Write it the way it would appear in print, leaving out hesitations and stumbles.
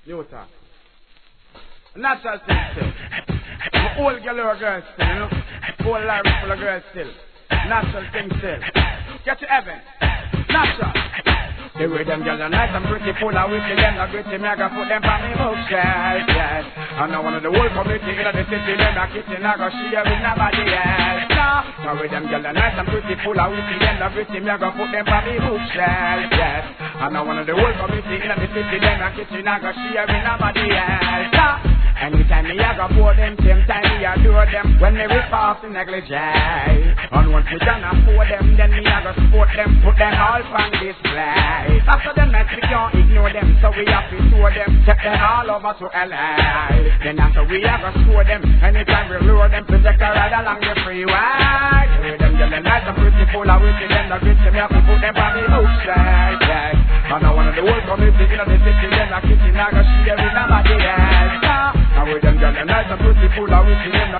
You talk. Natural thing still. I'm an old girl or a girl still, you know. Old life full of girls still. Natural thing still. Get to heaven. Natural. The way them girls are nice and pretty, full of witty, them not gritty, me I go put them on me bookshelf, yes. I know one of the whole community in the city, them not kitchen, I go share with nobody else, no. The way them girls are nice and pretty, full of witty, them not gritty, me I go put them on me bookshelf, yes. I know one of the whole community in the city, them not kitchen, I go share with nobody else, no. Anytime me I go pour them, same time me adore them. When me rip off the negligee, and once me done afford them, then me I go support them, put them all on display. After them nights we can't ignore them, so we have to store them, take them all over to LA. Then after we I go score them, anytime we lure them, project a ride along the freeway. With them yelling nice and pretty, full of witty, them not gritty, me have to put them on the bookshelf, yes. And I one of the whole community in the city, them not kitchen, I go share with nobody else. Now with them girls, nice and pretty, full of witty, them